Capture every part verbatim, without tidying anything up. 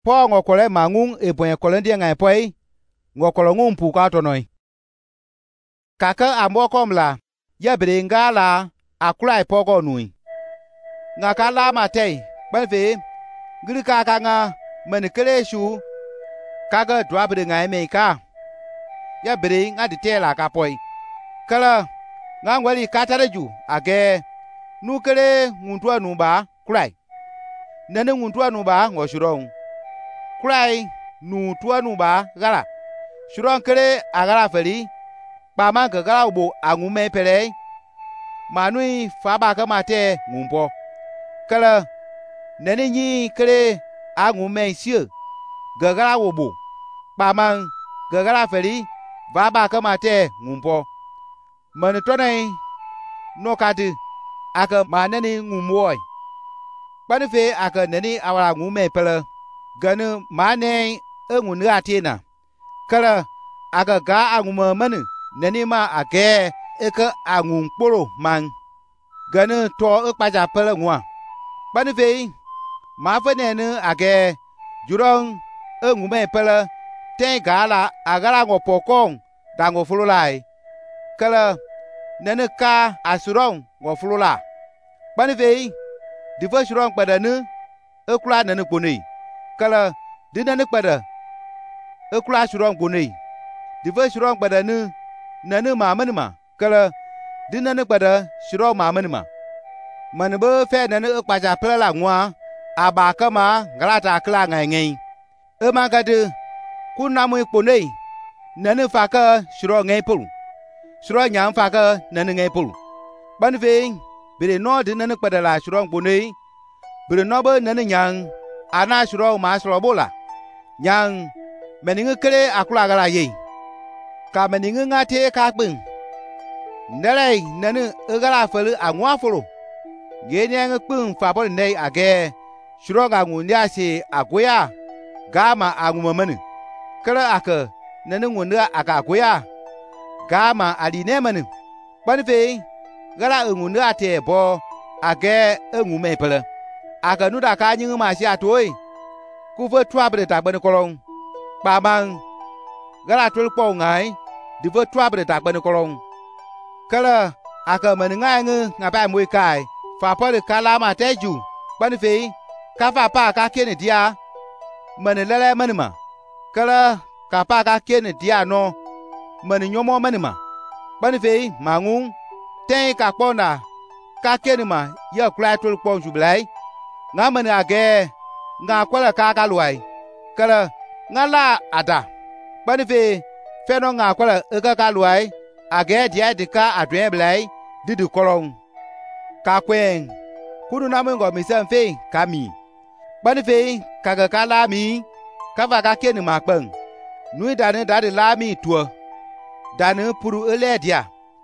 po ngokole mangung e boye kole ndi ngai poi ngokolo ngum pu ka tonoi kaka ambo komla ya brenga la akula ipogo nui ngaka la matei banve ngiri kaka nga manikele shu kaga dwa brenga me ka ya bring adi tela ka poi kala nga ngwali katareju age nukele nguntwa nuba kulai nene nguntwa nuba ngoshurong kulai nu tuwa nuba gara shurong kele agara feli pama gagara ubo angume pele manui faba ka mate ngumpo kala nene nyi kele angume siu gagara ubo pama gagara feli baba ka mate ngumpo man tonai nokati aka manani ngumwoi panife aka nani awara ngume pele ganu mane engunu atina kala aga ga anguma manu nani ma age eka angun poro man ganu to ekpaja pele ngwa panife ma fenenu age jurong engume pele ten gala agara ngopokong dango fululai kala nene ka asurong ngofulula panife diva surong padanu ekula nene kuni kala dinane pada ekula surong kuni diva surong padanu nane mamanima kala dinane pada surong mamanima manbe fe nane ekpaja pela ngwa abaka ma ngalata kla ngai ngai emagade kunamu kuni nane faka surong ngai pulu surong nyam faka nane ngai pulu banve bere no dinane pada la surong kuni bere no ba nane nyang ana surong ma srobola nyang meninga kele akula gara ye ka meninga ngate ka gbin ndalai nane egara felu anwa fulu gene nga gbin fa bol nei age surong angu ndia se agoya gama angu manu kala aka nane ngunda aka agoya gama aline manu banfe gara ngunda ate bo age engu me pele aka nuda ka nyi ma si atoi ku fe twa bre ta gben kolong pa mang gara tul po ngai di fe twa bre ta gben kolong kala aka man ngai ngi ngapa moi kai fa pa de kala ma teju ban fe ka fa pa ka kene dia man lele manima kala ka pa ka kene dia no man nyomo manima ban fe mangung ten ka pona ka kene ma ya kula tul po jublai nga mani age nga kwala ka ka luai kala nga la ada banife feno nga kwala eka ka luai age dia dika adwen blai didu kolong ka kwen kunu na mengo misem fe kami banife kaga ka la mi ka va ka keni makpeng nui dane dade la mi tuo dane puru ele dia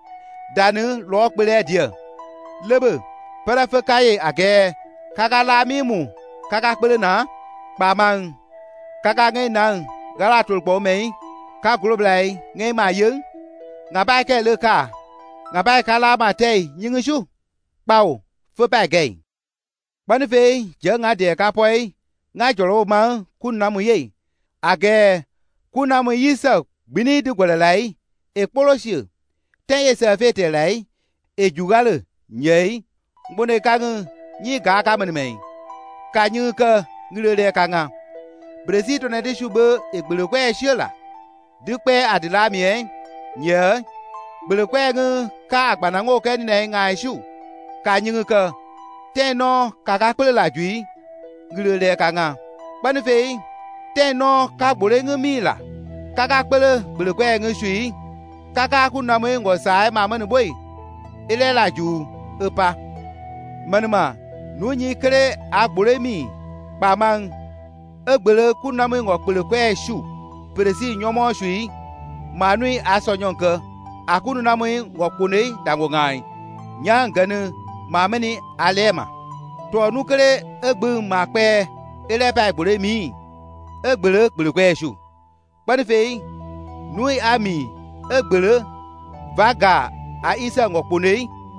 dane lo kpele dia lebe para fe kaye age kaka la mi mu kaka kpele na pa mang kaka ngai nang gara tul po mei ka globlai ngai ma yung nga bai ke le ka nga bai ka la ma tei nying shu pau fu pa gei ban fe je nga de ka poi nga jolo ma kun na mu ye age kun na mu yisa bini du golalai e poloshi ten ye se fete lai e jugale nyei mbone ka nyi ga ka mani mei ka nyu ka ngire ka nga brezi to na de shube e gbele kwa shela du pe adila mi en nye gbele kwa ngu ka agbana ngo ke ni nga shu ka nyu ka ten no ka ka pele la jui ngire ka nga bani fe ten no ka gbore ngu mi la ka ka pele gbele kwa ngu shui ka ka ku na me ngo sai ma mani boy ile la ju epa manima nunyi kere agbore mi pa mang egbele kunami ngo gbele kwe shu peresi nyomo shui manui asonyonke akunu nami ngo kune dango ngai nyangane mameni alema to nu kere egbe makpe ele pa agbore mi egbele gbele kwe shu panife nui ami egbele vaga a isa ngo kune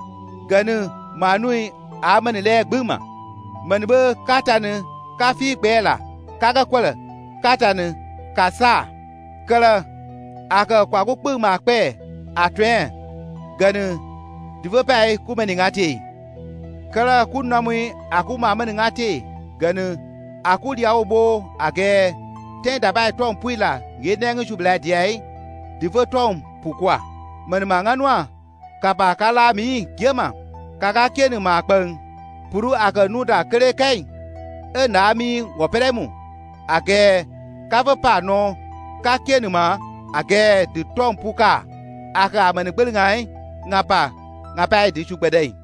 gane manui amani le gbuma manbe katane kafi gbela kaga kwala katane kasa kala aka kwa ku pu ma pe atwen gane developer ku mani ngati kala ku namui aku ma mani ngati gane aku dia obo age ten da bai tom puila ge nengu chubla diai devo tom pukwa man ma nganwa kapa kala mi gema kaka kenu ma kpeng puru aka nuda kere kai e na mi woperemu age kava pa no ka kenu ma age de tom puka aka man gbel ngai ngapa ngapa di chugbedai